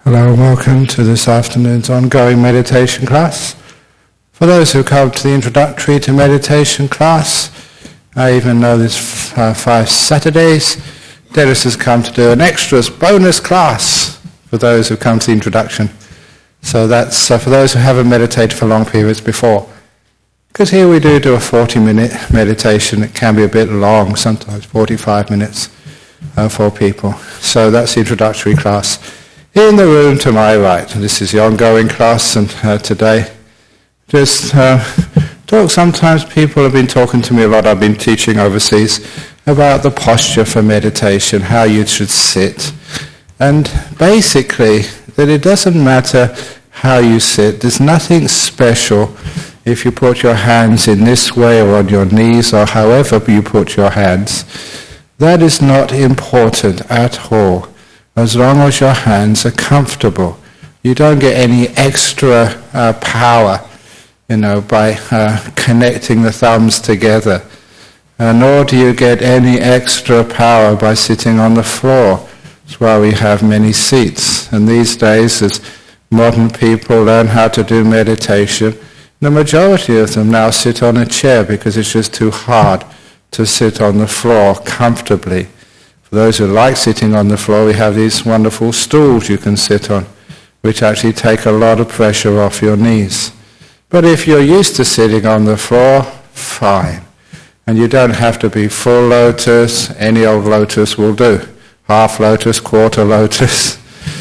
Hello and welcome to this afternoon's ongoing meditation class. For those who come to the introductory to meditation class, I even know there's 5 Saturdays, Dennis has come to do an extras bonus class for those who come to the introduction. So that's for those who haven't meditated for long periods before. Because here we do a 40-minute meditation. It can be a bit long, sometimes 45 minutes for people. So that's the introductory class. In the room to my right, and this is the ongoing class, and today, just talk. Sometimes people have been talking to me a lot. I've been teaching overseas about the posture for meditation, how you should sit, and basically that it doesn't matter how you sit. There's nothing special if you put your hands in this way or on your knees or however you put your hands. That is not important at all. As long as your hands are comfortable. You don't get any extra power, by connecting the thumbs together. Nor do you get any extra power by sitting on the floor. That's why we have many seats. And these days, as modern people learn how to do meditation, the majority of them now sit on a chair because it's just too hard to sit on the floor comfortably. For those who like sitting on the floor, we have these wonderful stools you can sit on, which actually take a lot of pressure off your knees. But if you're used to sitting on the floor, fine. And you don't have to be full lotus. Any old lotus will do. Half lotus, quarter lotus,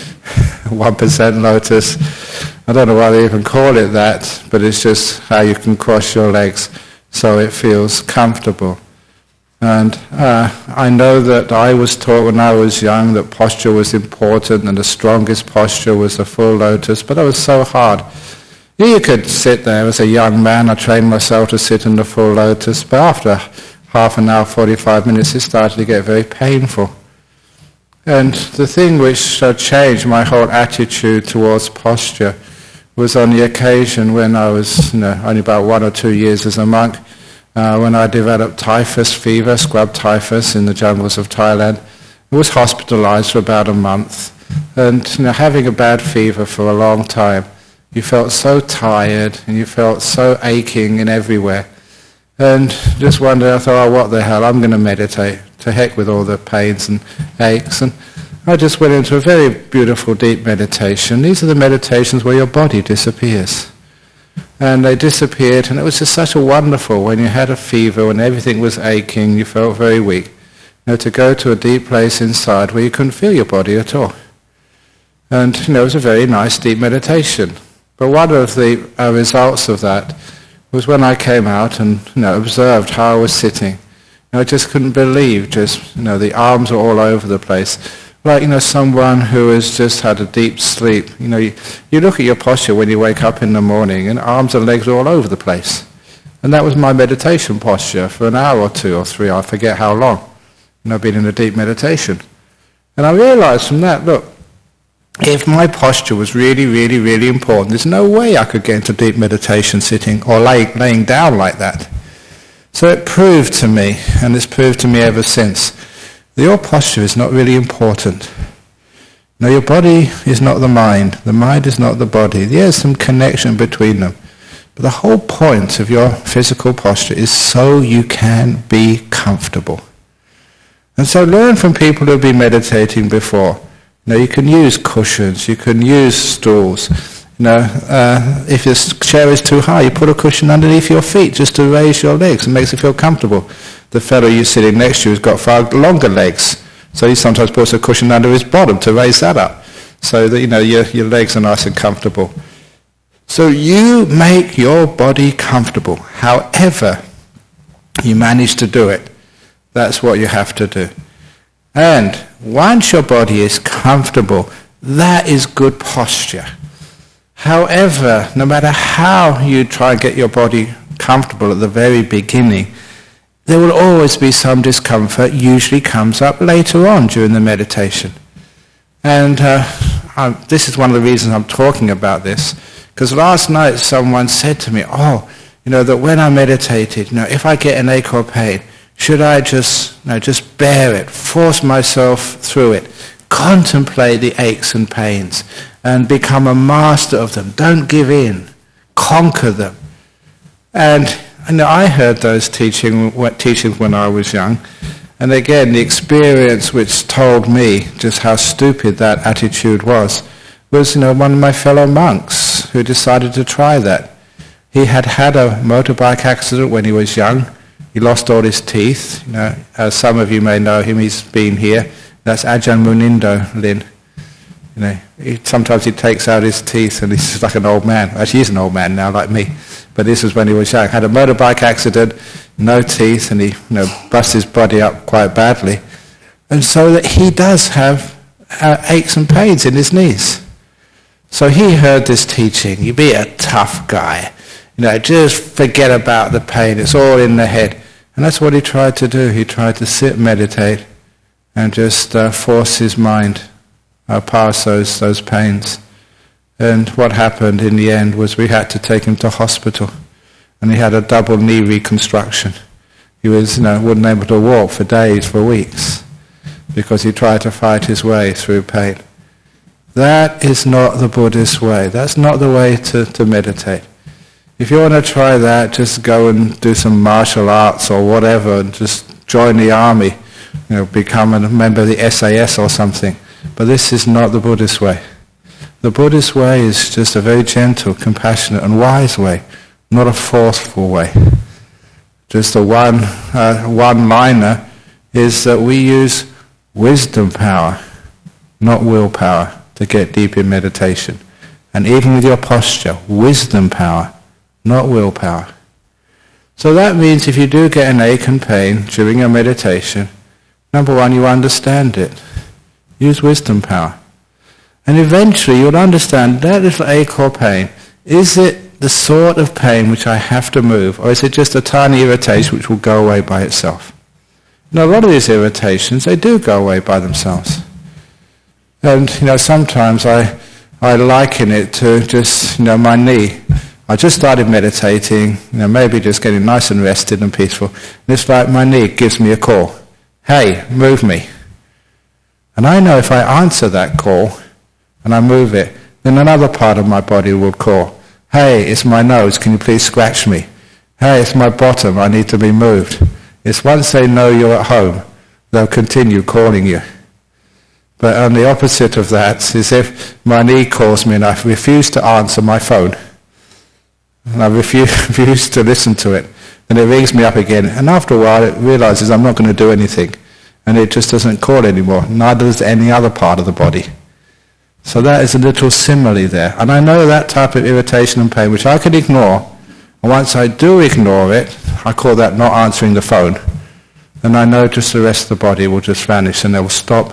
1% lotus. I don't know why they even call it that, but it's just how you can cross your legs so it feels comfortable. And I know that I was taught when I was young that posture was important and the strongest posture was the full lotus, but that was so hard. You could sit there as a young man. I trained myself to sit in the full lotus, but after half an hour, 45 minutes, it started to get very painful. And the thing which changed my whole attitude towards posture was on the occasion when I was only about 1 or 2 years as a monk, when I developed typhus fever, scrub typhus in the jungles of Thailand. I was hospitalized for about a month. And having a bad fever for a long time, you felt so tired and you felt so aching in everywhere. And just one day I thought, what the hell, I'm going to meditate. To heck with all the pains and aches. And I just went into a very beautiful deep meditation. These are the meditations where your body disappears. And they disappeared, and it was just such a wonderful, when you had a fever, when everything was aching, you felt very weak, to go to a deep place inside where you couldn't feel your body at all. And, it was a very nice deep meditation. But one of the results of that was when I came out and, observed how I was sitting. I just couldn't believe, the arms were all over the place. Like, someone who has just had a deep sleep. You look at your posture when you wake up in the morning and arms and legs are all over the place. And that was my meditation posture for an hour or 2 or 3, I forget how long. I've been in a deep meditation. And I realized from that, look, if my posture was really, really, really important, there's no way I could get into deep meditation sitting or laying down like that. So it proved to me, and it's proved to me ever since, that your posture is not really important. Now, your body is not the mind is not the body. There's some connection between them. But the whole point of your physical posture is so you can be comfortable. And so learn from people who have been meditating before. You can use cushions, you can use stools. If your chair is too high, you put a cushion underneath your feet just to raise your legs. It makes you feel comfortable. The fellow you're sitting next to has got far longer legs, so he sometimes puts a cushion under his bottom to raise that up, so that your legs are nice and comfortable. So you make your body comfortable. However you manage to do it, that's what you have to do. And once your body is comfortable, that is good posture. However, no matter how you try and get your body comfortable at the very beginning, there will always be some discomfort, usually comes up later on during the meditation. And this is one of the reasons I'm talking about this, because last night someone said to me, that when I meditated, if I get an ache or pain, should I just bear it, force myself through it, contemplate the aches and pains and become a master of them. Don't give in. Conquer them. And I heard those teachings when I was young. And again, the experience which told me just how stupid that attitude was one of my fellow monks who decided to try that. He had had a motorbike accident when he was young. He lost all his teeth. As some of you may know him, he's been here. That's Ajahn Munindo Lin. Sometimes he takes out his teeth and he's like an old man. Actually, he's an old man now, like me. But this was when he was young. Had a motorbike accident, no teeth, and he busts his body up quite badly. And so that he does have aches and pains in his knees. So he heard this teaching. You be a tough guy. Just forget about the pain. It's all in the head. And that's what he tried to do. He tried to sit, meditate, and just force his mind past those pains. And what happened in the end was we had to take him to hospital. And he had a double knee reconstruction. He was, wasn't able to walk for days, for weeks, because he tried to fight his way through pain. That is not the Buddhist way. That's not the way to meditate. If you want to try that, just go and do some martial arts or whatever, and just join the army, become a member of the SAS or something. But this is not the Buddhist way. The Buddhist way is just a very gentle, compassionate and wise way, not a forceful way. Just a one-liner is that we use wisdom power, not willpower, to get deep in meditation. And even with your posture, wisdom power, not willpower. So that means if you do get an ache and pain during your meditation, number one, you understand it. Use wisdom power. And eventually you'll understand that little ache or pain, is it the sort of pain which I have to move, or is it just a tiny irritation which will go away by itself? Now a lot of these irritations, they do go away by themselves. And sometimes I liken it to just my knee. I just started meditating, maybe just getting nice and rested and peaceful. And it's like my knee gives me a call. Hey, move me. And I know if I answer that call and I move it, then another part of my body will call. Hey, it's my nose, can you please scratch me? Hey, it's my bottom, I need to be moved. It's once they know you're at home, they'll continue calling you. But on the opposite of that is if my knee calls me and I refuse to answer my phone, and I refuse to listen to it, then it rings me up again. And after a while it realizes I'm not going to do anything. And it just doesn't call anymore. Neither does any other part of the body. So that is a little simile there. And I know that type of irritation and pain, which I can ignore. And once I do ignore it, I call that not answering the phone. Then I know just the rest of the body will just vanish and they will stop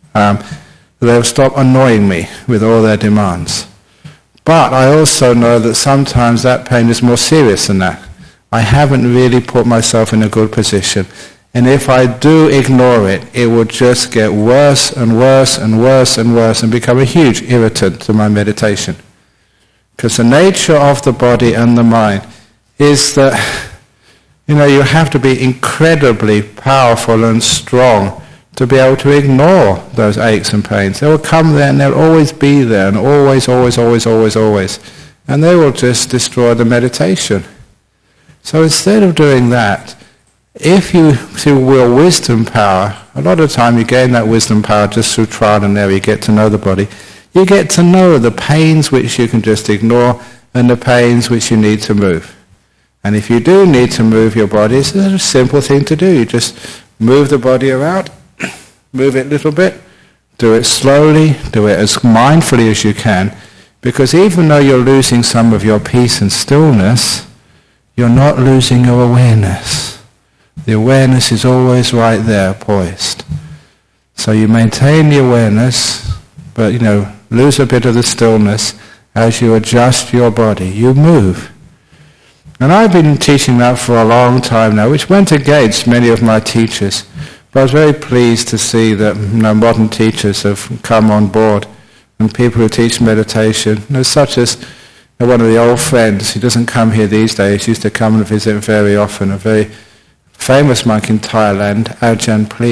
annoying me with all their demands. But I also know that sometimes that pain is more serious than that. I haven't really put myself in a good position. And if I do ignore it, it will just get worse and worse and worse and worse and become a huge irritant to my meditation. Because the nature of the body and the mind is that, you have to be incredibly powerful and strong to be able to ignore those aches and pains. They will come there and they'll always be there, and always. And they will just destroy the meditation. So instead of doing that, if you, through your wisdom power, a lot of the time you gain that wisdom power just through trial and error, you get to know the body. You get to know the pains which you can just ignore and the pains which you need to move. And if you do need to move your body, it's a simple thing to do. You just move the body around, move it a little bit, do it slowly, do it as mindfully as you can, because even though you're losing some of your peace and stillness, you're not losing your awareness. The awareness is always right there, poised. So you maintain the awareness, but lose a bit of the stillness as you adjust your body. You move. And I've been teaching that for a long time now, which went against many of my teachers. But I was very pleased to see that modern teachers have come on board, and people who teach meditation, such as one of the old friends, he doesn't come here these days, used to come and visit very often, a very famous monk in Thailand, Ajahn Plean.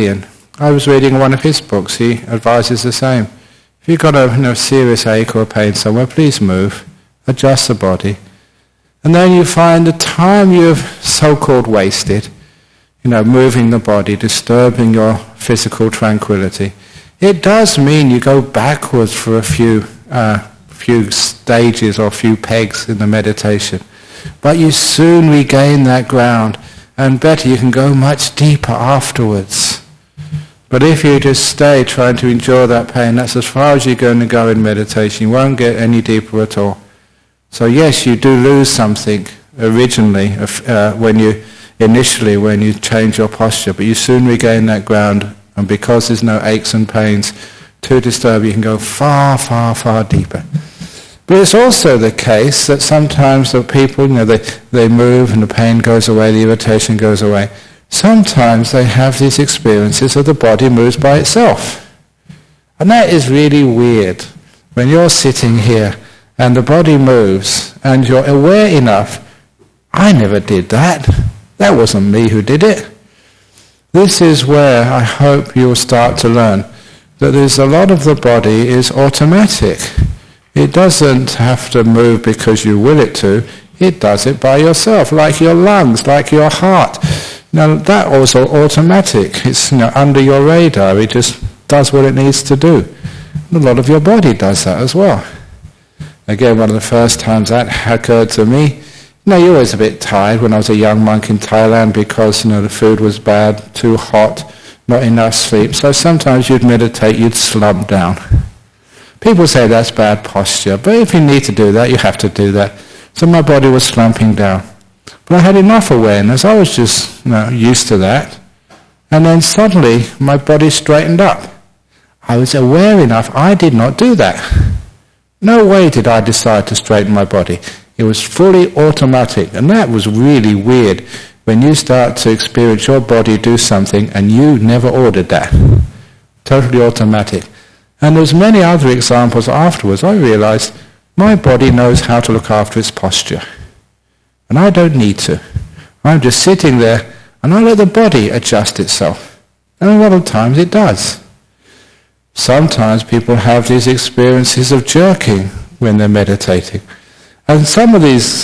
I was reading one of his books. He advises the same. If you've got a serious ache or pain somewhere, please move, adjust the body. And then you find the time you've so-called wasted, moving the body, disturbing your physical tranquility, it does mean you go backwards for a few stages or a few pegs in the meditation. But you soon regain that ground, and better, you can go much deeper afterwards. But if you just stay trying to endure that pain, that's as far as you're going to go in meditation. You won't get any deeper at all. So yes, you do lose something originally when you change your posture, but you soon regain that ground, and because there's no aches and pains to disturb, you can go far, far, far deeper. But it's also the case that sometimes the people, they move and the pain goes away, the irritation goes away. Sometimes they have these experiences of the body moves by itself. And that is really weird. When you're sitting here and the body moves and you're aware enough, I never did that. That wasn't me who did it. This is where I hope you'll start to learn that there's a lot of the body is automatic. It doesn't have to move because you will it to. It does it by yourself, like your lungs, like your heart. Now that also automatic. It's under your radar. It just does what it needs to do. And a lot of your body does that as well. Again, one of the first times that occurred to me, you're always a bit tired when I was a young monk in Thailand because, the food was bad, too hot, not enough sleep. So sometimes you'd meditate, you'd slump down. People say that's bad posture, but if you need to do that, you have to do that. So my body was slumping down. But I had enough awareness, I was just used to that. And then suddenly my body straightened up. I was aware enough, I did not do that. No way did I decide to straighten my body. It was fully automatic, and that was really weird when you start to experience your body do something and you never ordered that. Totally automatic. And there's many other examples afterwards. I realized my body knows how to look after its posture. And I don't need to. I'm just sitting there and I let the body adjust itself. And a lot of times it does. Sometimes people have these experiences of jerking when they're meditating. And some of these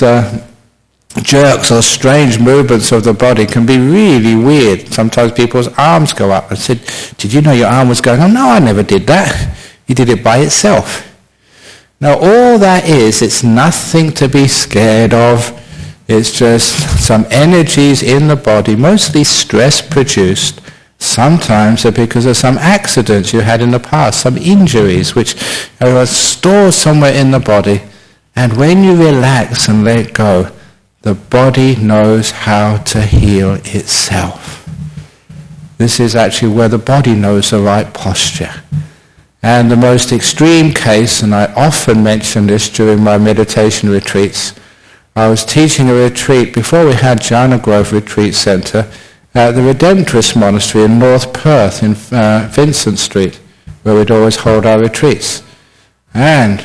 jerks or strange movements of the body can be really weird. Sometimes people's arms go up. I said, did you know your arm was going up? No, I never did that. You did it by itself. Now all that is, it's nothing to be scared of. It's just some energies in the body, mostly stress produced. Sometimes they're because of some accidents you had in the past, some injuries which are stored somewhere in the body. And when you relax and let go, the body knows how to heal itself. This is actually where the body knows the right posture. And the most extreme case, and I often mention this during my meditation retreats, I was teaching a retreat before we had Jhana Grove Retreat Centre at the Redemptorist Monastery in North Perth in Vincent Street, where we'd always hold our retreats. And,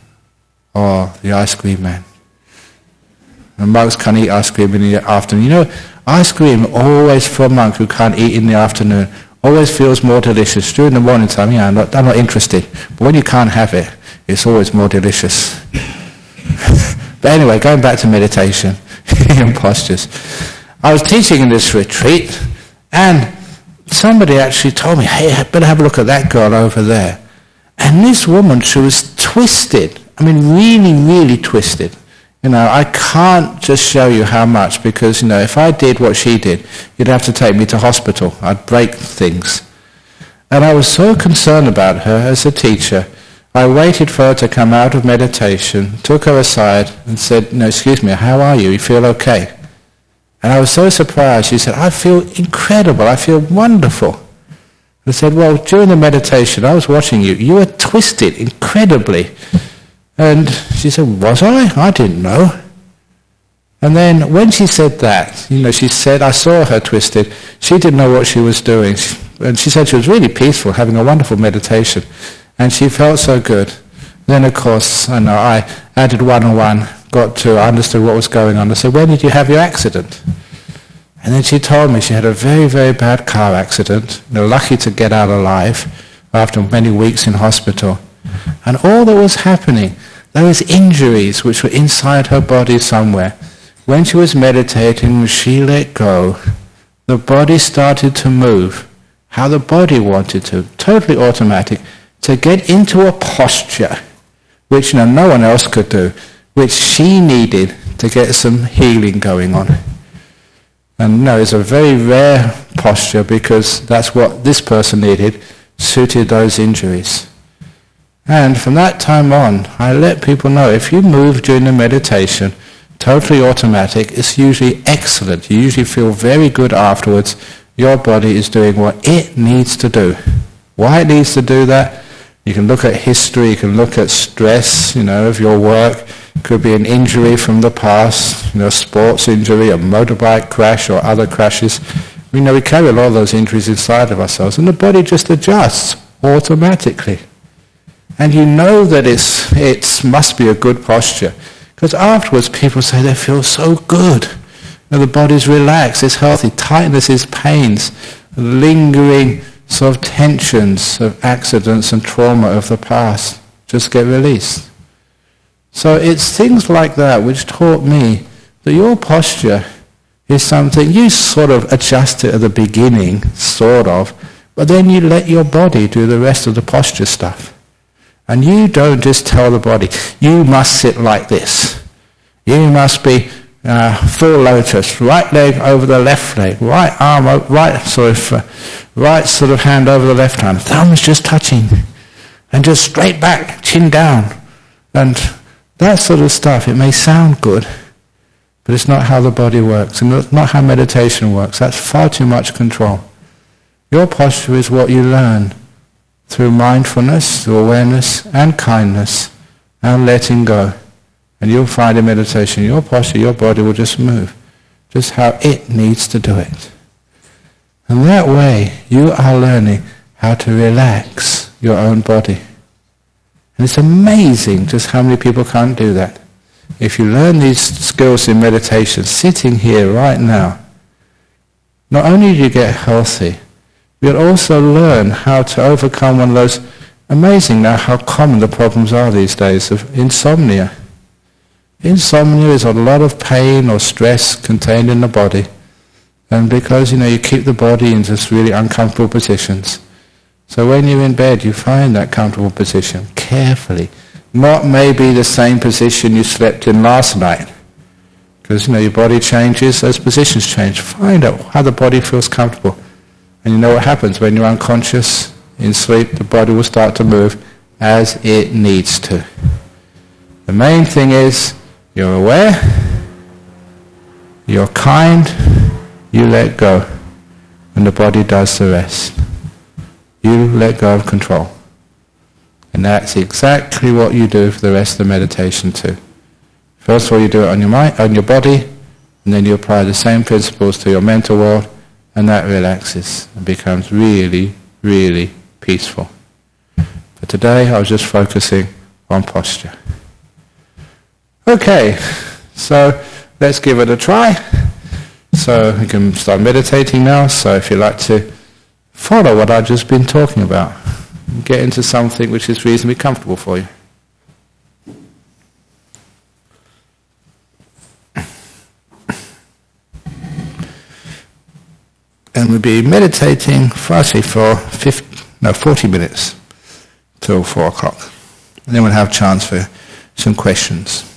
the ice cream man. The monks can't eat ice cream in the afternoon. Ice cream always for a monk who can't eat in the afternoon always feels more delicious. During the morning time, I'm not interested. But when you can't have it, it's always more delicious. But anyway, going back to meditation and postures. I was teaching in this retreat, and somebody actually told me, hey, I better have a look at that girl over there. And this woman, she was twisted. Really, really twisted. I can't just show you how much, because, if I did what she did, you'd have to take me to hospital. I'd break things. And I was so concerned about her as a teacher, I waited for her to come out of meditation, took her aside and said, excuse me, how are you? You feel okay? And I was so surprised. She said, I feel incredible. I feel wonderful. I said, well, during the meditation, I was watching you. You were twisted incredibly. And she said, was I? I didn't know. And then when she said that, she said, I saw her twisted. She didn't know what she was doing. And she said she was really peaceful, having a wonderful meditation. And she felt so good. Then, of course, I added one and one, I understood what was going on. I said, when did you have your accident? And then she told me she had a very, very bad car accident, lucky to get out alive after many weeks in hospital. And all that was happening, those injuries which were inside her body somewhere, when she was meditating, she let go, the body started to move, how the body wanted to, totally automatic, to get into a posture which no one else could do, which she needed to get some healing going on. And it's a very rare posture because that's what this person needed, suited those injuries. And from that time on, I let people know if you move during the meditation, totally automatic, it's usually excellent. You usually feel very good afterwards. Your body is doing what it needs to do. Why it needs to do that? You can look at history, you can look at stress, of your work. It could be an injury from the past, sports injury, a motorbike crash or other crashes. We carry a lot of those injuries inside of ourselves, and the body just adjusts automatically. And that it must be a good posture. Because afterwards people say they feel so good. The body's relaxed, it's healthy, tightnesses, pains, lingering sort of tensions of accidents and trauma of the past just get released. So it's things like that which taught me that your posture is something you sort of adjust it at the beginning, sort of, but then you let your body do the rest of the posture stuff. And you don't just tell the body, you must sit like this. You must be full lotus, right leg over the left leg, right arm, right sort of hand over the left hand, thumbs just touching, and just straight back, chin down. And that sort of stuff, it may sound good, but it's not how the body works, and not how meditation works. That's far too much control. Your posture is what you learn through mindfulness, through awareness and kindness and letting go. And you'll find in meditation, your posture, your body will just move, just how it needs to do it. And that way, you are learning how to relax your own body. And it's amazing just how many people can't do that. If you learn these skills in meditation, sitting here right now, not only do you get healthy, you'll also learn how to overcome one of those, amazing now how common the problems are these days of insomnia. Insomnia is a lot of pain or stress contained in the body. And because, you keep the body in just really uncomfortable positions. So when you're in bed, you find that comfortable position carefully. Not maybe the same position you slept in last night. Because, your body changes, those positions change. Find out how the body feels comfortable. And you know what happens when you're unconscious, in sleep, the body will start to move as it needs to. The main thing is, you're aware, you're kind, you let go, and the body does the rest. You let go of control. And that's exactly what you do for the rest of the meditation too. First of all, you do it on your mind, on your body, and then you apply the same principles to your mental world, and that relaxes and becomes really, really peaceful. But today I was just focusing on posture. Okay, so let's give it a try. So we can start meditating now. So if you'd like to follow what I've just been talking about, get into something which is reasonably comfortable for you. And we'll be meditating firstly for 40 minutes till 4 o'clock. And then we'll have a chance for some questions.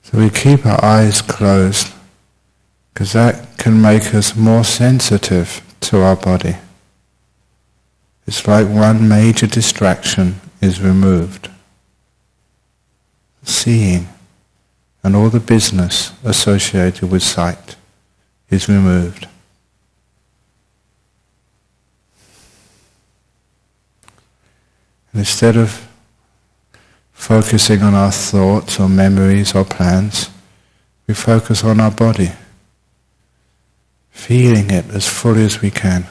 So we keep our eyes closed, because that can make us more sensitive to our body. It's like one major distraction is removed. Seeing and all the business associated with sight is removed. And instead of focusing on our thoughts or memories or plans, we focus on our body, feeling it as fully as we can,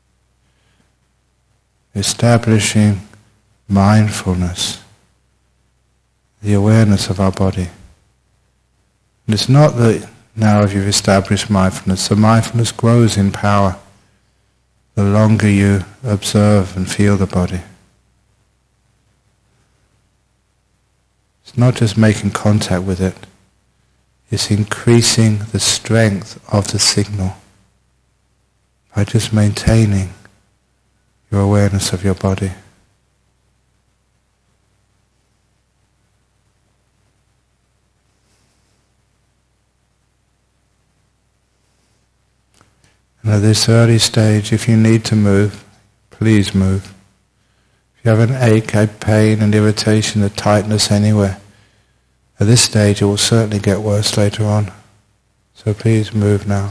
establishing mindfulness, the awareness of our body. And it's not that now if you've established mindfulness, the mindfulness grows in power the longer you observe and feel the body. It's not just making contact with it, it's increasing the strength of the signal by just maintaining your awareness of your body. And at this early stage, if you need to move, please move. If you have an ache, a pain, an irritation, a tightness anywhere, at this stage it will certainly get worse later on. So please move now.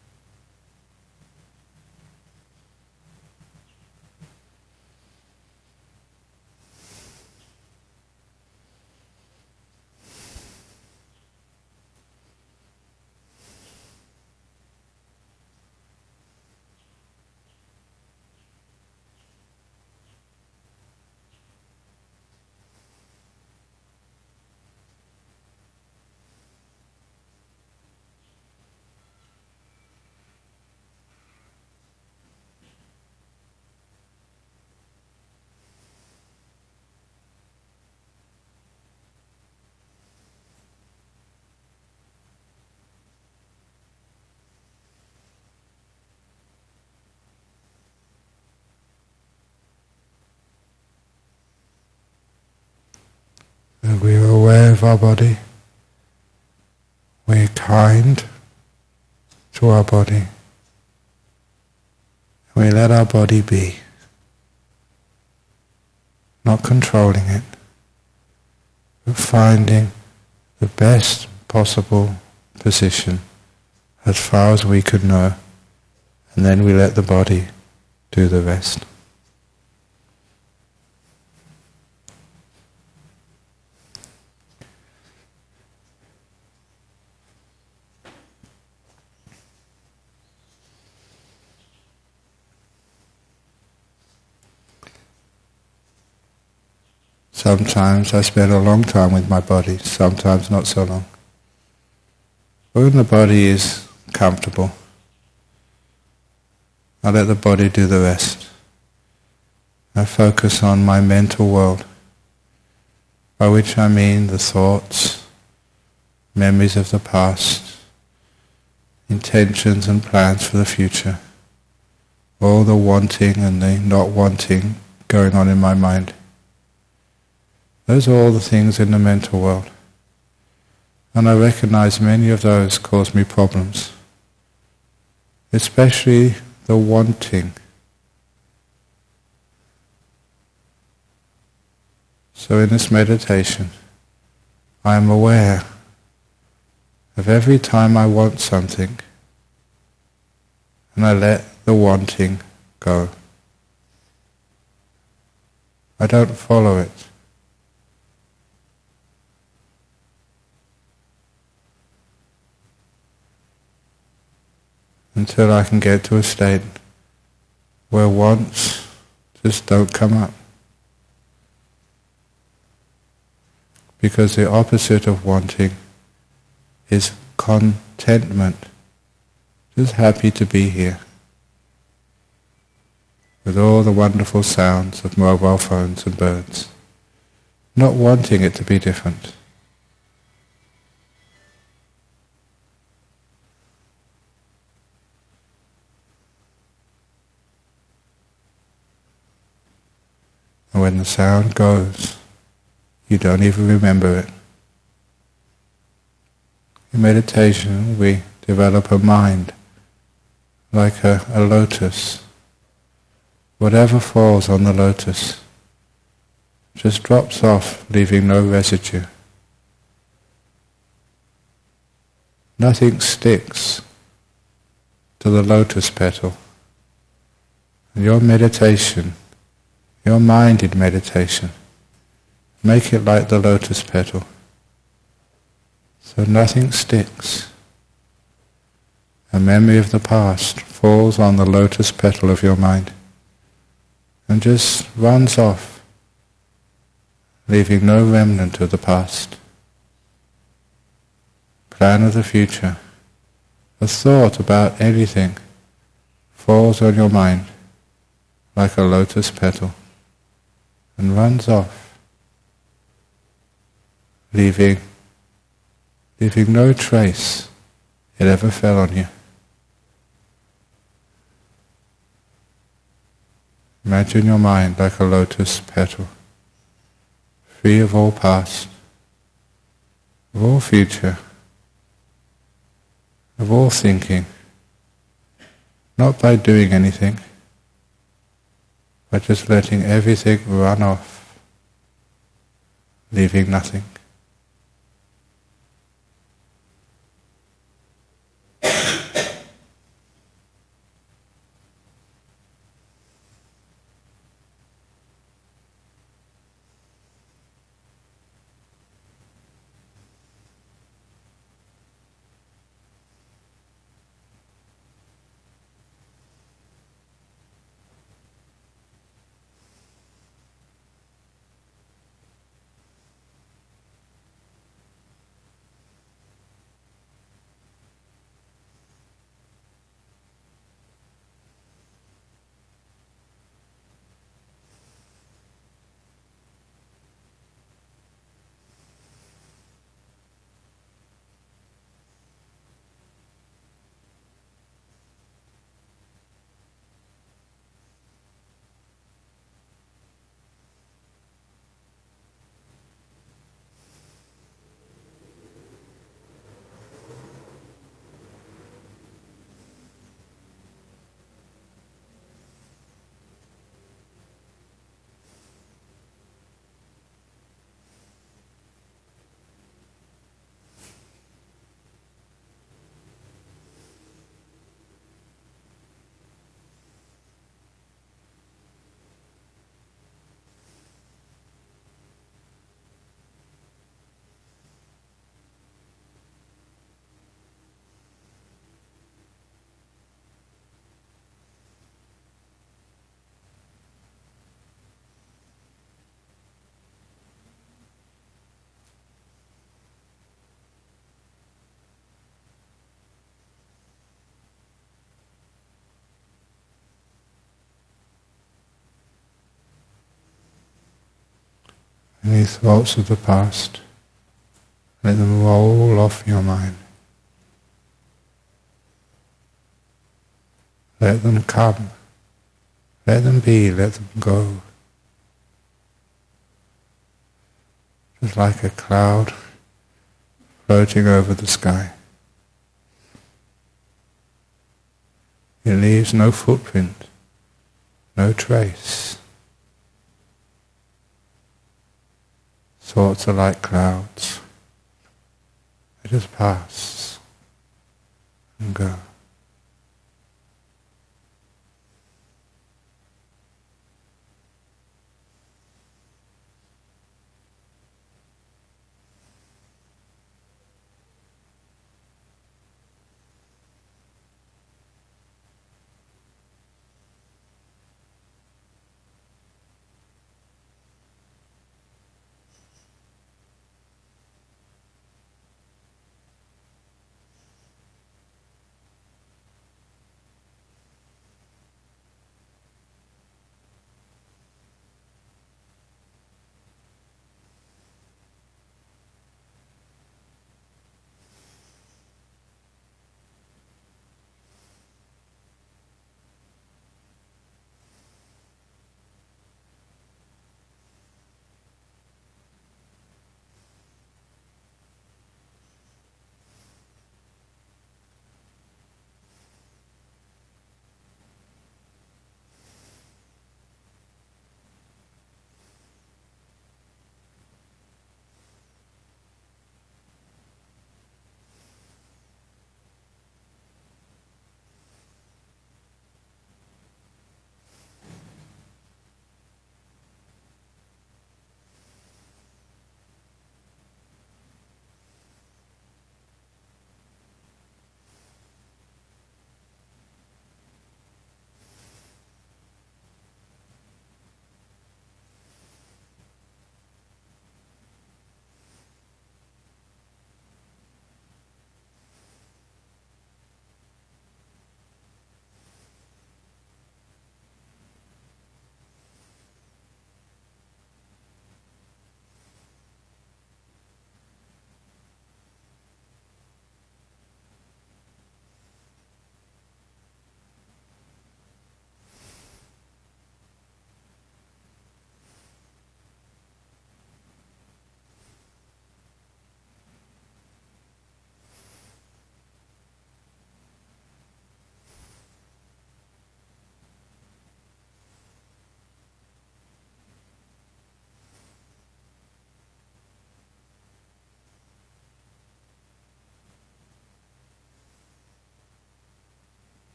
We are aware of our body. We're kind to our body. We let our body be, not controlling it, but finding the best possible position as far as we could know, and then we let the body do the rest. Sometimes I spend a long time with my body, sometimes not so long. But when the body is comfortable, I let the body do the rest. I focus on my mental world, by which I mean the thoughts, memories of the past, intentions and plans for the future, all the wanting and the not wanting going on in my mind. Those are all the things in the mental world. And I recognize many of those cause me problems. Especially the wanting. So in this meditation, I am aware of every time I want something, and I let the wanting go. I don't follow it. Until I can get to a state where wants just don't come up. Because the opposite of wanting is contentment. Just happy to be here. With all the wonderful sounds of mobile phones and birds. Not wanting it to be different. And when the sound goes, you don't even remember it. In meditation, we develop a mind like a lotus. Whatever falls on the lotus just drops off, leaving no residue. Nothing sticks to the lotus petal. And your meditation, your minded meditation, make it like the lotus petal. So nothing sticks. A memory of the past falls on the lotus petal of your mind and just runs off, leaving no remnant of the past. Plan of the future, a thought about anything falls on your mind like a lotus petal and runs off, leaving no trace it ever fell on you. Imagine your mind like a lotus petal, free of all past, of all future, of all thinking, not by doing anything, but just letting everything run off, leaving nothing. Any thoughts of the past, let them roll off your mind. Let them come, let them be, let them go. Just like a cloud floating over the sky. It leaves no footprint, no trace. Thoughts are like clouds. They just pass and go.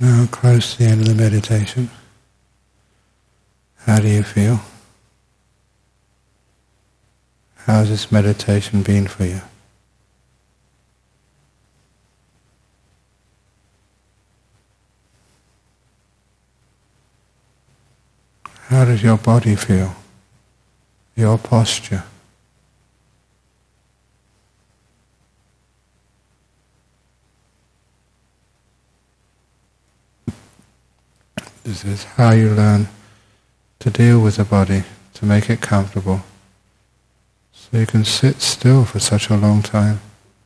Now close to the end of the meditation. How do you feel? How has this meditation been for you? How does your body feel? Your posture? This is how you learn to deal with the body, to make it comfortable, so you can sit still for such a long time.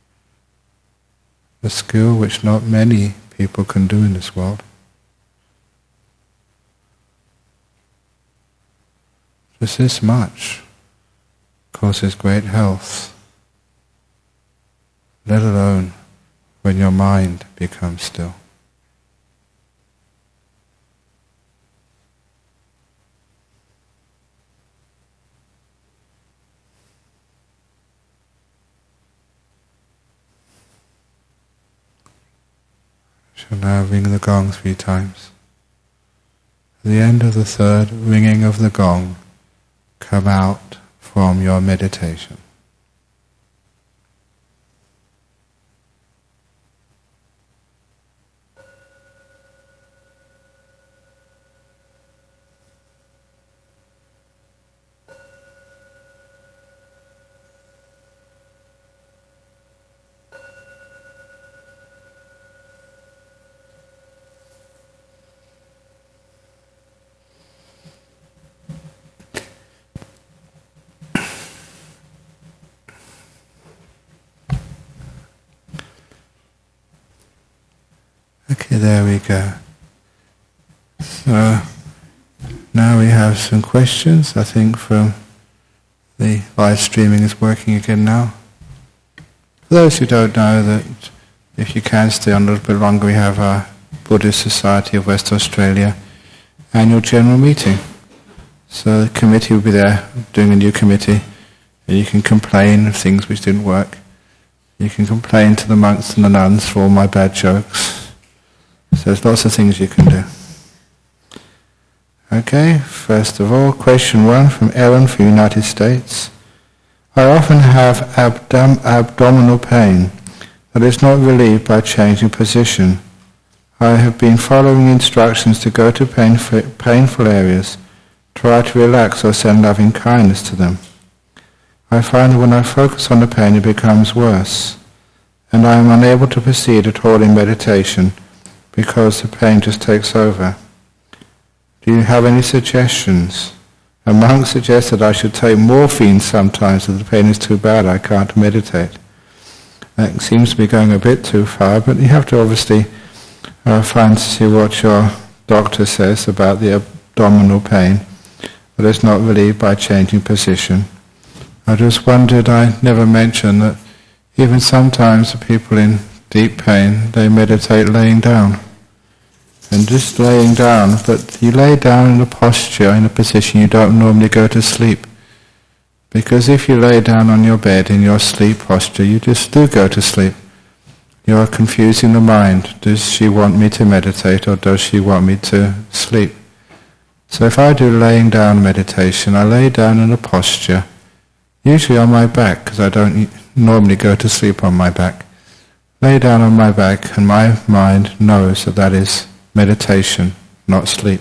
A skill which not many people can do in this world. Just this much causes great health, let alone when your mind becomes still. Shall now ring the gong 3 times. At the end of the 3rd ringing of the gong, come out from your meditation. Okay, there we go. So now we have some questions. I think from the live streaming is working again now. For those who don't know, that if you can stay on a little bit longer, we have our Buddhist Society of West Australia annual general meeting. So the committee will be there doing a new committee, and you can complain of things which didn't work. You can complain to the monks and the nuns for all my bad jokes. So there's lots of things you can do. Okay, first of all, question 1 from Ellen from the United States. I often have abdominal pain that is not relieved by changing position. I have been following instructions to go to painful areas, try to relax or send loving kindness to them. I find that when I focus on the pain it becomes worse, and I am unable to proceed at all in meditation, because the pain just takes over. Do you have any suggestions? A monk suggested I should take morphine sometimes if the pain is too bad, I can't meditate. That seems to be going a bit too far, but you have to obviously find to see what your doctor says about the abdominal pain, but it's not relieved by changing position. I just wondered, I never mentioned that even sometimes the people in deep pain, they meditate laying down. And just laying down, but you lay down in a posture, in a position you don't normally go to sleep. Because if you lay down on your bed in your sleep posture, you just do go to sleep. You are confusing the mind. Does she want me to meditate or does she want me to sleep? So if I do laying down meditation, I lay down in a posture, usually on my back, because I don't normally go to sleep on my back. Lay down on my back and my mind knows that that is meditation, not sleep.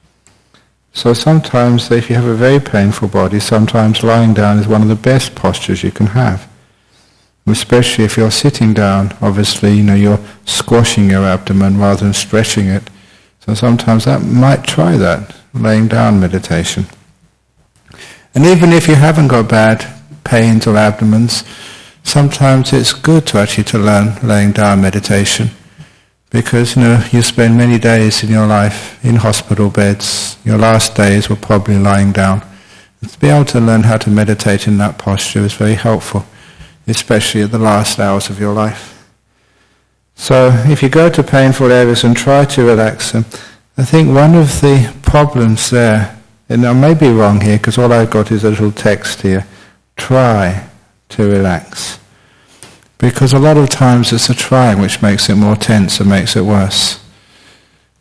So sometimes if you have a very painful body, sometimes lying down is one of the best postures you can have. Especially if you're sitting down, obviously, you're squashing your abdomen rather than stretching it. So sometimes that might try that, laying down meditation. And even if you haven't got bad pains or abdomens, sometimes it's good to actually to learn laying down meditation. Because, you spend many days in your life in hospital beds. Your last days were probably lying down. And to be able to learn how to meditate in that posture is very helpful, especially at the last hours of your life. So if you go to painful areas and try to relax them, I think one of the problems there, and I may be wrong here because all I've got is a little text here, try to relax. Because a lot of times it's the trying which makes it more tense and makes it worse.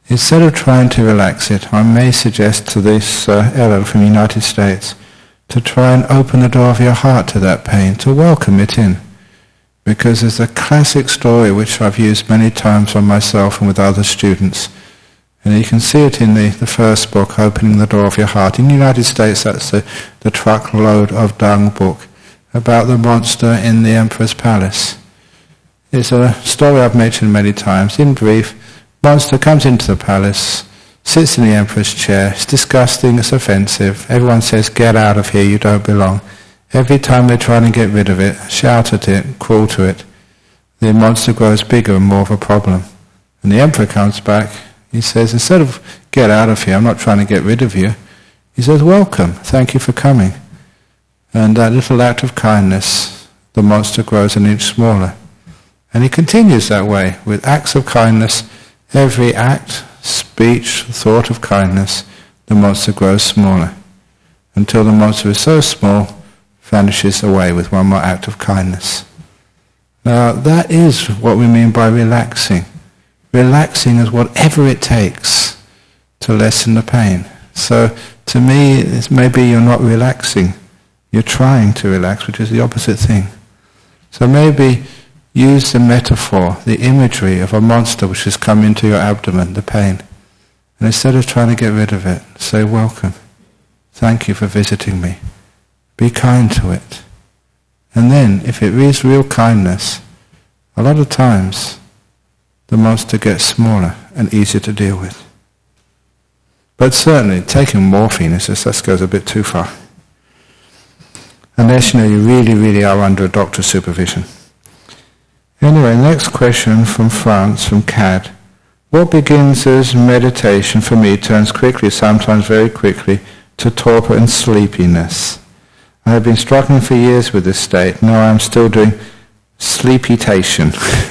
instead of trying to relax it, I may suggest to this Ella from the United States to try and open the door of your heart to that pain, to welcome it in. Because there's a classic story which I've used many times on myself and with other students. And you can see it in the first book, Opening the Door of Your Heart. In the United States, that's the truckload of dung book about the monster in the Emperor's Palace. It's a story I've mentioned many times. In brief, monster comes into the palace, sits in the Emperor's chair. It's disgusting, it's offensive. Everyone says, get out of here, you don't belong. Every time they're trying to get rid of it, shout at it, crawl to it, the monster grows bigger and more of a problem. And the Emperor comes back, he says, instead of get out of here, I'm not trying to get rid of you, he says, welcome, thank you for coming. And that little act of kindness, the monster grows an inch smaller. And he continues that way, with acts of kindness. Every act, speech, thought of kindness, the monster grows smaller, until the monster is so small, vanishes away with one more act of kindness. Now that is what we mean by relaxing. Relaxing is whatever it takes to lessen the pain. So to me, it's maybe you're not relaxing, you're trying to relax, which is the opposite thing. So maybe use the metaphor, the imagery of a monster which has come into your abdomen, the pain. And instead of trying to get rid of it, say, welcome. Thank you for visiting me. Be kind to it. And then, if it is real kindness, a lot of times the monster gets smaller and easier to deal with. But certainly, taking morphine that goes a bit too far. Unless you really, really are under a doctor's supervision. Anyway, next question from France, from Cad. What begins as meditation for me turns quickly, sometimes very quickly, to torpor and sleepiness. I have been struggling for years with this state. Now I am still doing sleepitation.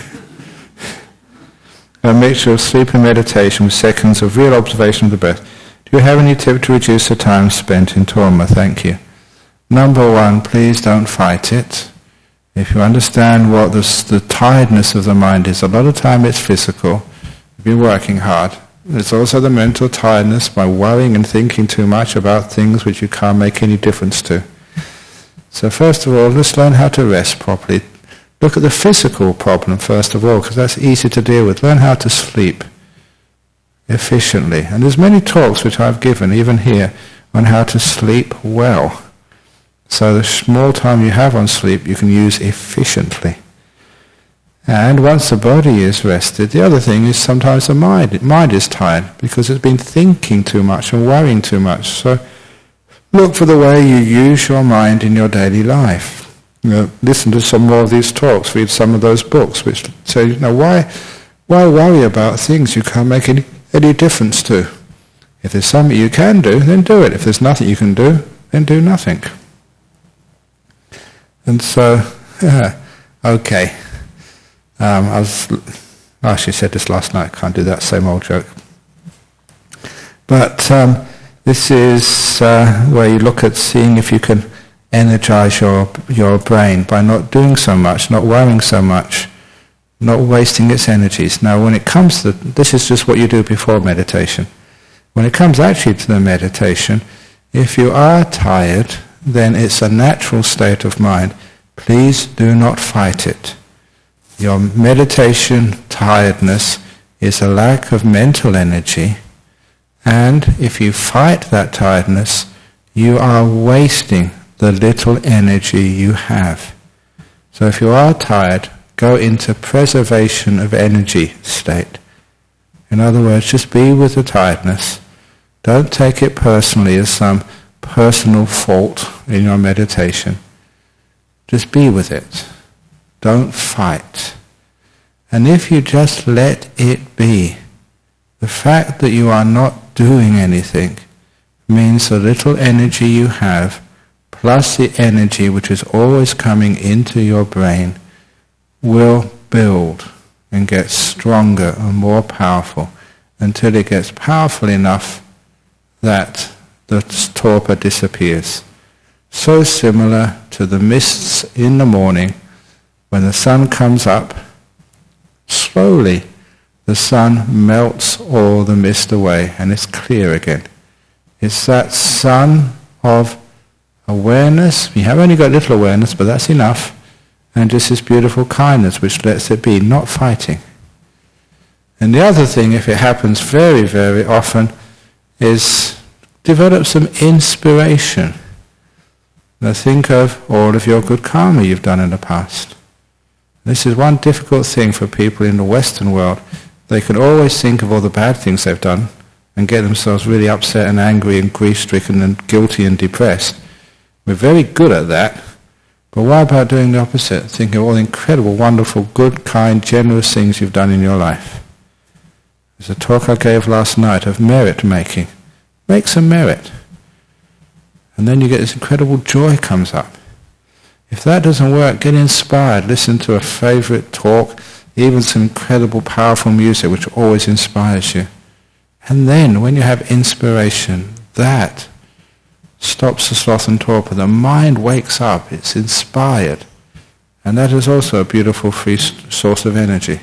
A mixture of sleep and meditation with seconds of real observation of the breath. Do you have any tip to reduce the time spent in torpor? Thank you. Number one, please don't fight it. If you understand what the tiredness of the mind is, a lot of time it's physical. You've been working hard. There's also the mental tiredness by worrying and thinking too much about things which you can't make any difference to. So first of all, let's learn how to rest properly. Look at the physical problem first of all, because that's easy to deal with. Learn how to sleep efficiently. And there's many talks which I've given, even here, on how to sleep well. So the small time you have on sleep, you can use efficiently. And once the body is rested, the other thing is sometimes the mind is tired because it's been thinking too much and worrying too much. So look for the way you use your mind in your daily life. Listen to some more of these talks, read some of those books which say, why worry about things you can't make any difference to? If there's something you can do, then do it. If there's nothing you can do, then do nothing. And so, okay. I actually said this last night, can't do that same old joke. But this is where you look at seeing if you can energize your brain by not doing so much, not worrying so much, not wasting its energies. Now when it comes to, this is just what you do before meditation. When it comes actually to the meditation, if you are tired, then it's a natural state of mind. Please do not fight it. Your meditation tiredness is a lack of mental energy, and if you fight that tiredness, you are wasting the little energy you have. So if you are tired, go into preservation of energy state. In other words, just be with the tiredness. Don't take it personally as some personal fault in your meditation. Just be with it. Don't fight. And if you just let it be, the fact that you are not doing anything means the little energy you have, plus the energy which is always coming into your brain, will build and get stronger and more powerful until it gets powerful enough that the torpor disappears. So similar to the mists in the morning when the sun comes up, slowly the sun melts all the mist away and it's clear again. It's that sun of awareness. We have only got little awareness, but that's enough. And just this beautiful kindness which lets it be, not fighting. And the other thing, if it happens very, very often, is develop some inspiration. Now think of all of your good karma you've done in the past. This is one difficult thing for people in the Western world. They can always think of all the bad things they've done and get themselves really upset and angry and grief-stricken and guilty and depressed. We're very good at that. But what about doing the opposite? Thinking of all the incredible, wonderful, good, kind, generous things you've done in your life. There's a talk I gave last night of merit making. Make some merit. And then you get this incredible joy comes up. If that doesn't work, get inspired. Listen to a favorite talk, even some incredible, powerful music which always inspires you. And then, when you have inspiration, that stops the sloth and torpor. The mind wakes up. It's inspired. And that is also a beautiful free source of energy.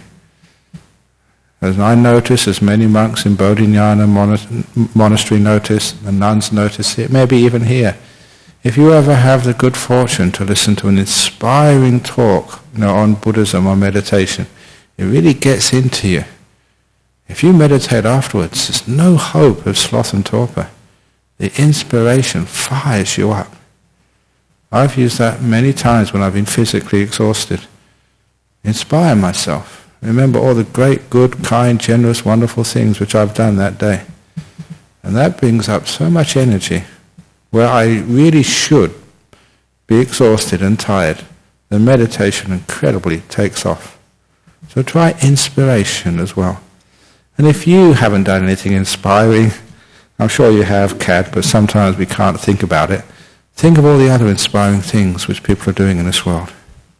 As I notice, as many monks in Bodhinyana monastery notice, the nuns notice it, maybe even here. If you ever have the good fortune to listen to an inspiring talk, on Buddhism or meditation, it really gets into you. If you meditate afterwards, there's no hope of sloth and torpor. The inspiration fires you up. I've used that many times when I've been physically exhausted. Inspire myself. Remember all the great, good, kind, generous, wonderful things which I've done that day. And that brings up so much energy. Where I really should be exhausted and tired, the meditation incredibly takes off. So try inspiration as well. And if you haven't done anything inspiring, I'm sure you have, Kat, but sometimes we can't think about it. Think of all the other inspiring things which people are doing in this world.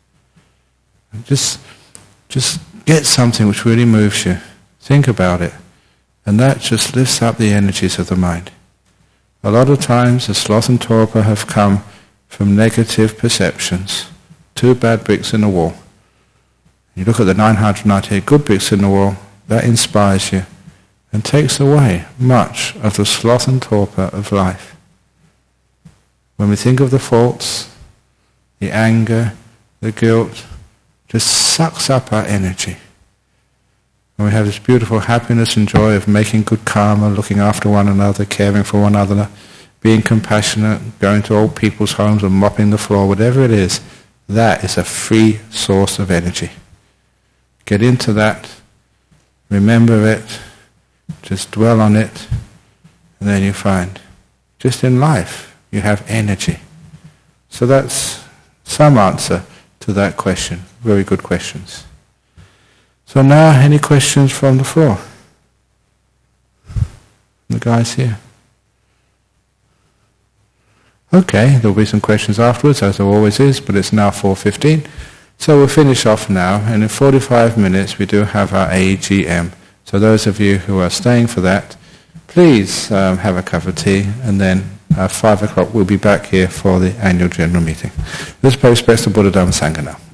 Just get something which really moves you. Think about it. And that just lifts up the energies of the mind. A lot of times the sloth and torpor have come from negative perceptions. 2 bad bricks in the wall. You look at the 998 good bricks in the wall, that inspires you and takes away much of the sloth and torpor of life. When we think of the faults, the anger, the guilt, just sucks up our energy. And we have this beautiful happiness and joy of making good karma, looking after one another, caring for one another, being compassionate, going to old people's homes and mopping the floor, whatever it is. That is a free source of energy. Get into that, remember it, just dwell on it, and then you find, just in life, you have energy. So that's some answer to that question. Very good questions. So now, any questions from the floor? The guys here. Okay, there'll be some questions afterwards, as there always is, but it's now 4:15. So we'll finish off now, and in 45 minutes we do have our AGM. So those of you who are staying for that, please have a cup of tea, and then at 5 o'clock we'll be back here for the annual general meeting. Let's pay respects to Buddha Dhamma Sangha now.